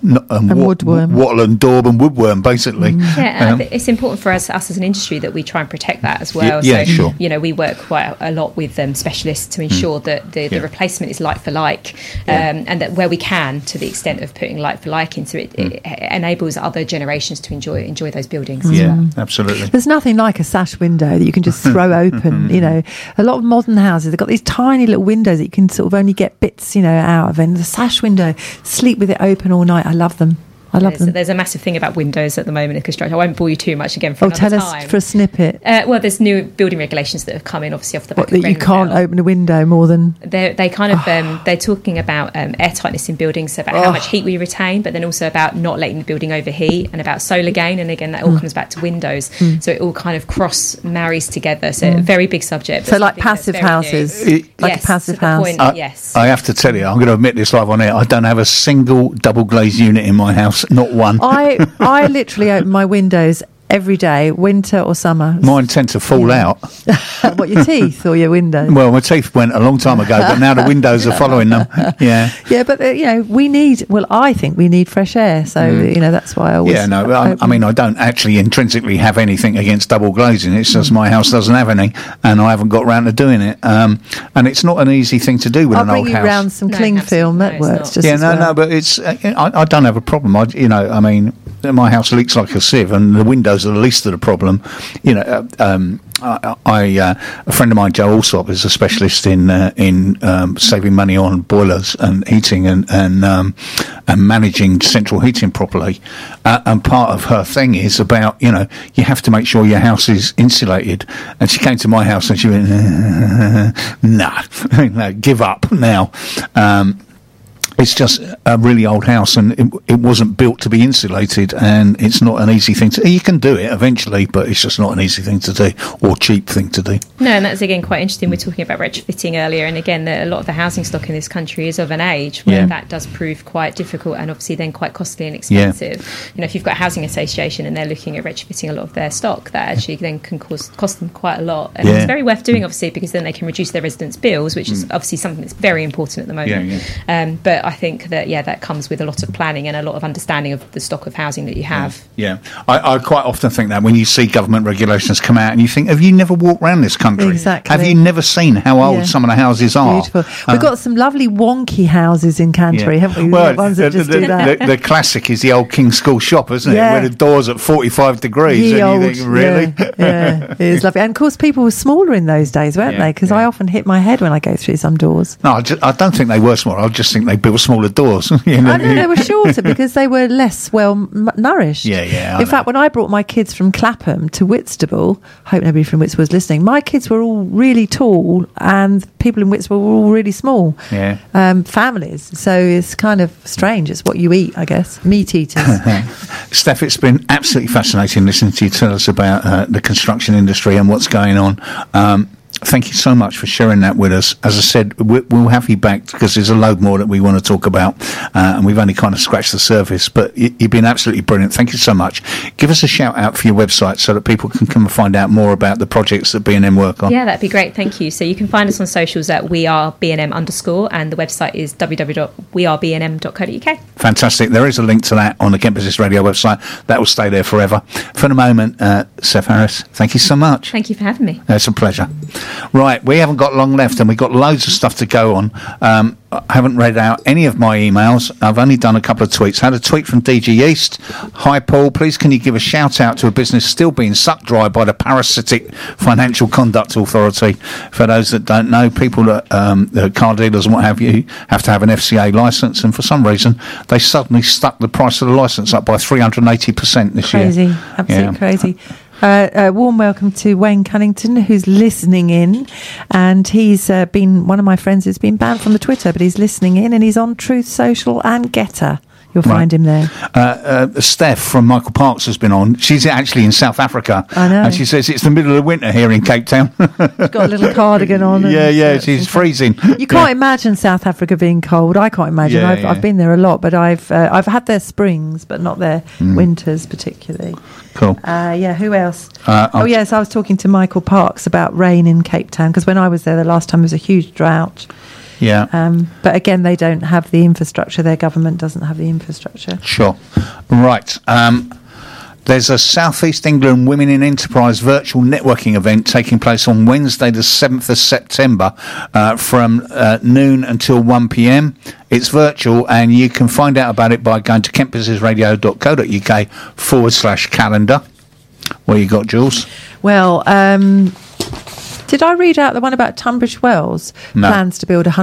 woodworm, wattle and daub and woodworm, basically. Yeah, it's important for us as an industry that we try and protect that as well. Sure. We work quite a lot with specialists to ensure that the replacement is like for like, and that where we can, to the extent of putting like for like into it, it enables other generations to enjoy those buildings. Absolutely. There's nothing like a sash window that you can just throw open. A lot of modern houses, they've got these tiny little windows that you can sort of only get bits out of, and the sash window, sleep with it open all night. I love them. There's a massive thing about windows at the moment in construction. I won't bore you too much again for another time. Tell us for a snippet. Well, there's new building regulations that have come in, obviously, off the back of that you can't open a window more than... They're talking about airtightness in buildings, so about how much heat we retain, but then also about not letting the building overheat, and about solar gain, and again, that all comes back to windows. So it all kind of cross-marries together. So a very big subject. So like passive houses? Like a passive house? Yes. I have to tell you, I'm going to admit this live on air, I don't have a single double glazed unit in my house. Not one. I literally open my windows every day, winter or summer. Mine tend to fall out. What, your teeth or your windows? Well, my teeth went a long time ago, but now the windows are following them. Yeah, but we need. Well, I think we need fresh air, so that's why I always. Yeah, no, I don't actually intrinsically have anything against double glazing. It's just my house doesn't have any, and I haven't got round to doing it. And it's not an easy thing to do with an old house. I'll bring you round some cling film. That works. Just but it's. I don't have a problem. My house leaks like a sieve, and the windows are the least of the problem. A friend of mine, Joe Alsop, is a specialist in saving money on boilers and heating and managing central heating properly. And part of her thing is about you have to make sure your house is insulated. And she came to my house and she went, no, give up now. It's just a really old house, and it wasn't built to be insulated, and it's not an easy thing to... You can do it eventually, but it's just not an easy thing to do, or cheap thing to do. No, and that's, again, quite interesting. We were talking about retrofitting earlier, and again, a lot of the housing stock in this country is of an age where that does prove quite difficult and obviously then quite costly and expensive. If you've got a housing association and they're looking at retrofitting a lot of their stock, that actually then can cost them quite a lot. And it's very worth doing, obviously, because then they can reduce their residents' bills, which is obviously something that's very important at the moment. But But I think that, that comes with a lot of planning and a lot of understanding of the stock of housing that you have. Yeah. I quite often think that when you see government regulations come out and you think, have you never walked around this country? Exactly. Have you never seen how old some of the houses are? Beautiful. We've got some lovely wonky houses in Canterbury, haven't we? Well, Ones that just do that. The classic is the old King's School shop, isn't it? Where the door's at 45 degrees. And you think, really? Yeah, it is lovely. And of course, people were smaller in those days, weren't they? Because I often hit my head when I go through some doors. No, I don't think they were smaller. I just think they built smaller doors. I know they were shorter because they were less well nourished. Yeah. In fact, when I brought my kids from Clapham to Whitstable, hope nobody from Whitstable was listening, my kids were all really tall and people in Whitstable were all really small. Yeah. Families. So it's kind of strange. It's what you eat, I guess. Meat eaters. Steph, it's been absolutely fascinating listening to you tell us about the construction industry and what's going on. Thank you so much for sharing that with us. As I said, we'll have you back because there's a load more that we want to talk about, and we've only kind of scratched the surface, but you've been absolutely brilliant. Thank you so much. Give us a shout out for your website so that people can come and find out more about the projects that B&M work on. Yeah, that'd be great. Thank you. So you can find us on socials at wearebnm_, and the website is www.wearebnm.co.uk. Fantastic. There is a link to that on the Kent Business Radio website. That will stay there forever. For the moment, Steph Harris, thank you so much. Thank you for having me. It's a pleasure. Right, we haven't got long left and we've got loads of stuff to go on. I haven't read out any of my emails. I've only done a couple of tweets. I had a tweet from DG East. Hi, Paul. Please can you give a shout out to a business still being sucked dry by the parasitic Financial Conduct Authority? For those that don't know, people that the car dealers and what have you have to have an FCA licence, and for some reason they suddenly stuck the price of the licence up by 380% this year. Crazy. Absolutely crazy. Warm welcome to Wayne Cunnington, who's listening in, and he's been one of my friends who's been banned from the Twitter, but he's listening in, and he's on Truth Social and Getter. You'll find him there. Steph from Michael Parks has been on. She's actually in South Africa. I know. And she says it's the middle of winter here in Cape Town. She's got a little cardigan on. She's freezing. You can't imagine South Africa being cold. I can't imagine. I've been there a lot, but I've had their springs, but not their winters particularly. Cool. Who else? I was talking to Michael Parks about rain in Cape Town, because when I was there the last time, there was a huge drought. Yeah. But again, they don't have the infrastructure. Their government doesn't have the infrastructure. Sure. Right. There's a South East England Women in Enterprise virtual networking event taking place on Wednesday the 7th of September from noon until 1 p.m. It's virtual, and you can find out about it by going to kentbusinessradio.co.uk/calendar. What you got, Jules? Well, did I read out the one about Tunbridge Wells? No. Plans to build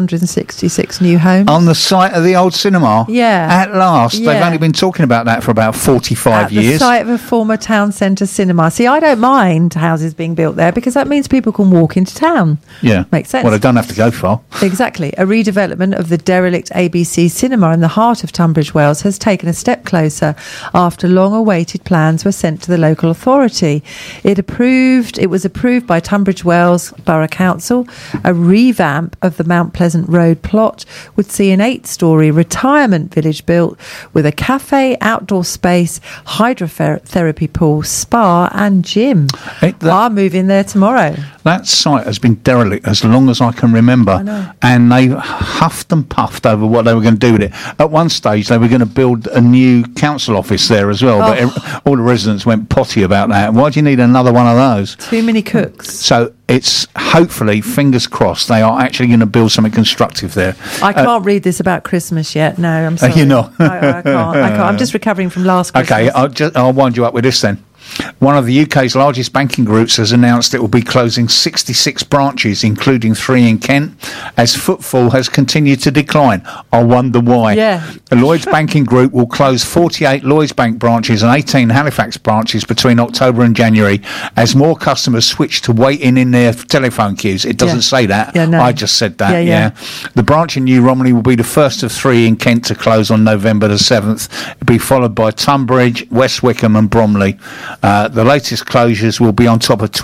166 new homes. On the site of the old cinema? Yeah. At last. Yeah. They've only been talking about that for about 45 years. At the site of a former town centre cinema. See, I don't mind houses being built there because that means people can walk into town. Yeah. Makes sense. Well, they don't have to go far. Exactly. A redevelopment of the derelict ABC cinema in the heart of Tunbridge Wells has taken a step closer after long-awaited plans were sent to the local authority. It was approved by Tunbridge Wells Borough Council. A revamp of the Mount Pleasant Road plot would see an 8-storey retirement village built with a cafe, outdoor space, hydrotherapy pool, spa and gym. I'll move in there tomorrow. That site has been derelict as long as I can remember. I know. And they huffed and puffed over what they were going to do with it. At one stage, they were going to build a new council office there as well, but all the residents went potty about that. Why do you need another one of those? Too many cooks. So it's hopefully, fingers crossed, they are actually going to build something constructive there. I can't read this about Christmas yet. No, I'm sorry. You're not? I can't. I'm just recovering from last Christmas. Okay, I'll wind you up with this then. One of the UK's largest banking groups has announced it will be closing 66 branches, including 3 in Kent, as footfall has continued to decline. I wonder why. Yeah. The Lloyds Banking Group will close 48 Lloyds Bank branches and 18 Halifax branches between October and January as more customers switch to waiting in their telephone queues. It doesn't say that. Yeah, no. I just said that, Yeah. The branch in New Romiley will be the first of 3 in Kent to close on November the 7th. It'll be followed by Tunbridge, West Wickham and Bromley. The latest closures will be on top of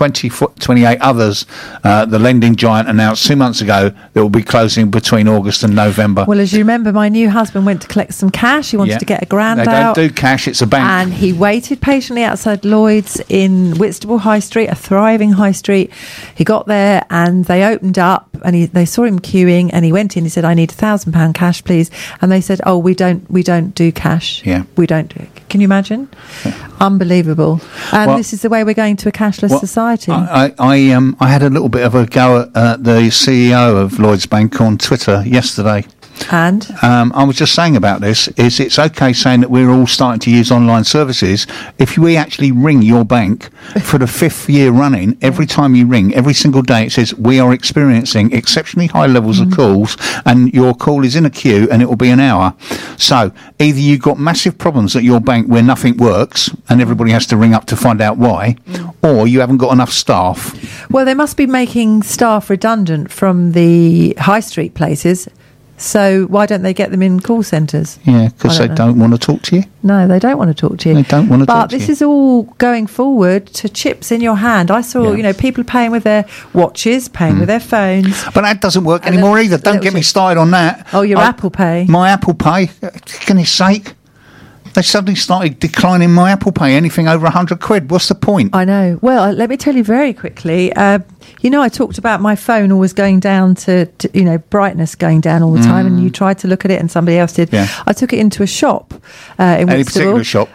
28 others the lending giant announced 2 months ago that will be closing between August and November. Well, as you remember, my new husband went to collect some cash. He wanted to get a grand They out. don't do cash, it's a bank. And he waited patiently outside Lloyd's in Whitstable High Street, a thriving high street. He got there and they opened up and they saw him queuing, and he went in. He said, "I need £1,000 cash, please." And they said, "Oh, we don't do cash. Yeah. We don't do it." Can you imagine? Yeah. Unbelievable. And this is the way we're going to a cashless society. I had a little bit of a go at the CEO of Lloyds Bank on Twitter yesterday. And I was just saying about this, is it's okay saying that we're all starting to use online services. If we actually ring your bank for the 5th year running, every time you ring, every single day, it says we are experiencing exceptionally high levels of calls, and your call is in a queue and it will be an hour. So either you've got massive problems at your bank where nothing works and everybody has to ring up to find out why, or you haven't got enough staff. Well, they must be making staff redundant from the high street places. So why don't they get them in call centres? Yeah, because they don't want to talk to you. No, they don't want to talk to you. They don't want to talk to you. But this is all going forward to chips in your hand. I saw, people paying with their watches, paying with their phones. But that doesn't work anymore either. Don't get me started on that. Oh, your Apple Pay. My Apple Pay, for goodness sake. They suddenly started declining my Apple Pay, anything over £100. What's the point? I know. Well, let me tell you very quickly. I talked about my phone always going down to brightness going down all the time, and you tried to look at it and somebody else did. Yeah. I took it into a shop in Any particular shop?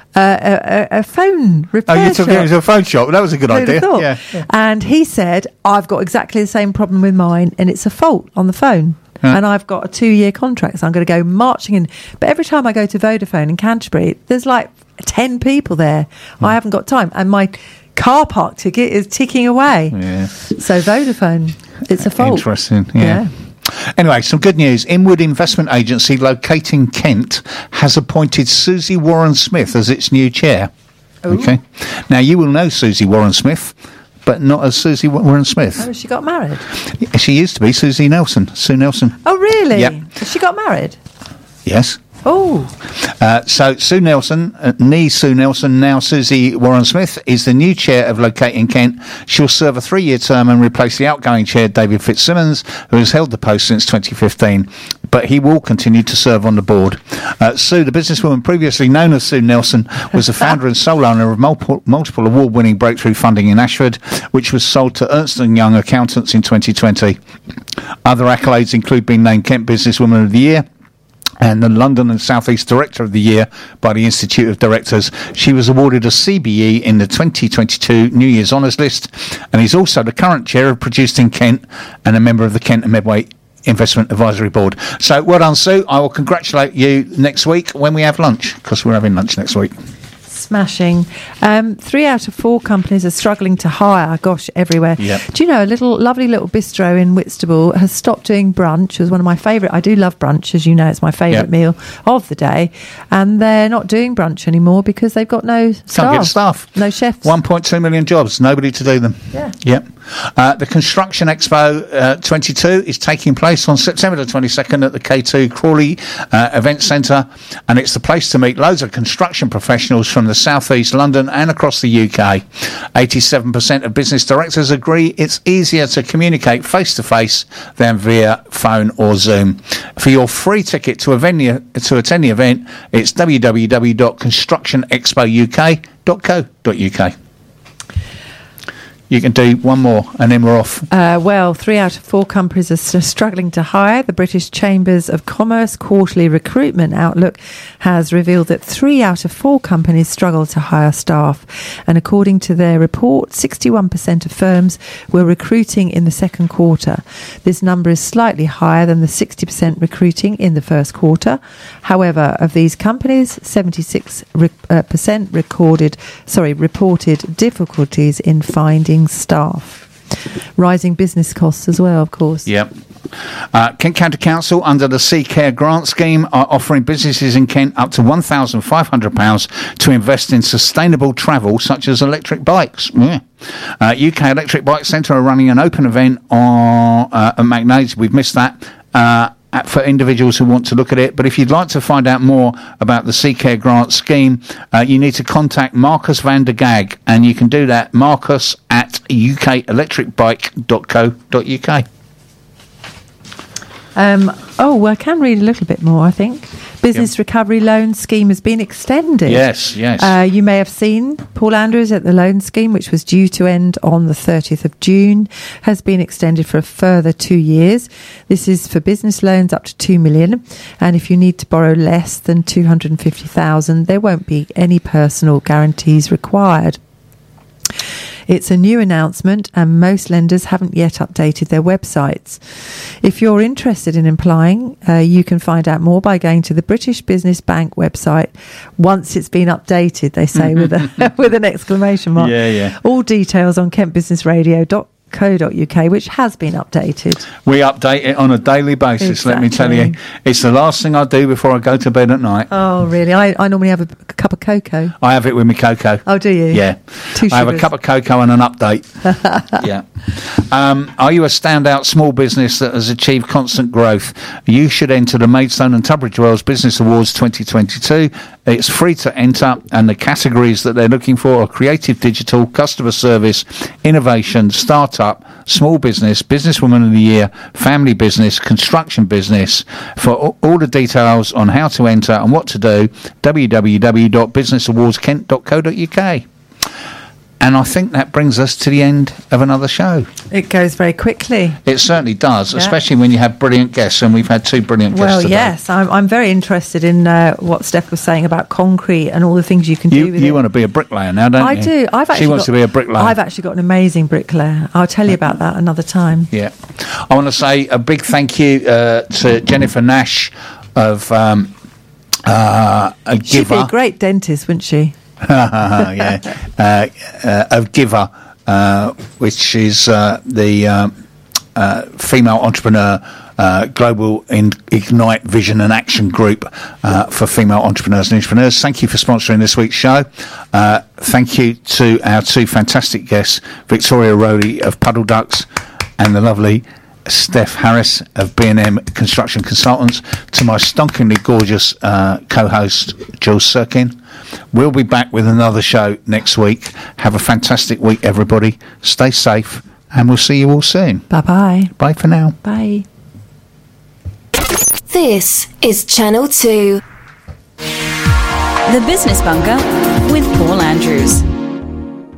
A phone repair shop. Oh, you took it into a phone shop? That was a good idea. Yeah. And he said, "I've got exactly the same problem with mine, and it's a fault on the phone. And I've got a 2-year contract, so I'm going to go marching in." But every time I go to Vodafone in Canterbury, there's like 10 people there. I haven't got time. And my car park ticket is ticking away. Yeah. So Vodafone, it's a fault. Interesting, yeah. Anyway, some good news. Inwood Investment Agency, locating Kent, has appointed Susie Warren-Smith as its new chair. Ooh. Okay. Now, you will know Susie Warren-Smith, but not as Susie Warren-Smith. Oh, she got married? She used to be Sue Nelson. Oh, really? Yep. She got married? Yes. Oh. So Sue Nelson, Sue Nelson, now Susie Warren-Smith, is the new chair of Locating Kent. She'll serve a 3-year term and replace the outgoing chair, David Fitzsimmons, who has held the post since 2015. But he will continue to serve on the board. Sue, the businesswoman previously known as Sue Nelson, was the founder and sole owner of multiple award-winning breakthrough funding in Ashford, which was sold to Ernst & Young Accountants in 2020. Other accolades include being named Kent Businesswoman of the Year and the London and South East Director of the Year by the Institute of Directors. She was awarded a CBE in the 2022 New Year's Honours List, and is also the current chair of Producing Kent and a member of the Kent and Medway Investment Advisory Board. So well done, Sue. I will congratulate you next week when we have lunch, because we're having lunch next week. Smashing. 3 out of 4 companies are struggling to hire. Gosh, everywhere. Yep. Do you know, a lovely little bistro in Whitstable has stopped doing brunch. It was one of my favourite. I do love brunch, as you know. It's my favourite meal of the day. And they're not doing brunch anymore because they've got no staff. Can't get staff. No chefs. 1.2 million jobs. Nobody to do them. Yeah. Yep. The Construction Expo 22 is taking place on September the 22nd at the K2 Crawley Event Centre, and it's the place to meet loads of construction professionals from the South East London and across the UK. 87% of business directors agree it's easier to communicate face-to-face than via phone or Zoom. For your free ticket to attend the event, it's www.constructionexpouk.co.uk. You can do one more and then we're off. 3 out of 4 companies are struggling to hire. The British Chambers of Commerce quarterly recruitment outlook has revealed that 3 out of 4 companies struggle to hire staff. And according to their report, 61% of firms were recruiting in the second quarter. This number is slightly higher than the 60% recruiting in the first quarter. However, of these companies, 76% reported difficulties in finding staff. Rising business costs as well, of course. Yep. Kent County Council, under the Sea Care grant scheme, are offering businesses in Kent up to £1,500 to invest in sustainable travel, such as electric bikes. Yeah. UK Electric Bike Centre are running an open event on Magnates. We've missed that. For individuals who want to look at it. But if you'd like to find out more about the Sea Care grant scheme, you need to contact Marcus van der Gag, and you can do that, Marcus at ukelectricbike.co.uk. I can read a little bit more, I think. Business recovery loan scheme has been extended. Yes. You may have seen Paul Andrews at the loan scheme, which was due to end on the 30th of June, has been extended for a further 2 years. This is for business loans up to 2 million. And if you need to borrow less than 250,000, there won't be any personal guarantees required. It's a new announcement and most lenders haven't yet updated their websites. If you're interested in applying, you can find out more by going to the British Business Bank website once it's been updated, they say with with an exclamation mark. Yeah. All details on kentbusinessradio.co.uk, which has been updated. We update it on a daily basis, let me tell you. It's the last thing I do before I go to bed at night. Oh, really? I normally have a cup of cocoa. I have it with my cocoa. Oh, do you? Yeah. 2 I have a sugars. cup of cocoa and an update. Yeah. Are you a standout small business that has achieved constant growth? You should enter the Maidstone and Tunbridge Wells Business Awards 2022. It's free to enter, and the categories that they're looking for are creative digital, customer service, innovation, startup, small business, businesswoman of the year, family business, construction business. For all the details on how to enter and what to do, www.businessawards.kent.co.uk. And I think that brings us to the end of another show. It goes very quickly. It certainly does, Yeah. especially when you have brilliant guests, and we've had 2 brilliant guests Well, today. yes, I'm very interested in what Steph was saying about concrete and all the things you can do with it. You want to be a bricklayer now, don't I you? do. She wants to be a bricklayer. I've actually got an amazing bricklayer. I'll tell you about that another time. Yeah. I want to say a big thank you to Jennifer Nash of a She'd be Giver. a great dentist, wouldn't she? Of Giver, which is the female entrepreneur global Ignite Vision and Action Group for female entrepreneurs and entrepreneurs. Thank you for sponsoring this week's show. Thank you to our 2 fantastic guests, Victoria Rowley of Puddle Ducks and the lovely Steph Harris of B&M Construction Consultants, to my stonkingly gorgeous co-host Jules Sirkin. We'll be back with another show next week. Have a fantastic week, everybody. Stay safe, and we'll see you all soon. Bye-bye. Bye for now. Bye. This is Channel 2. The Business Bunker with Paul Andrews.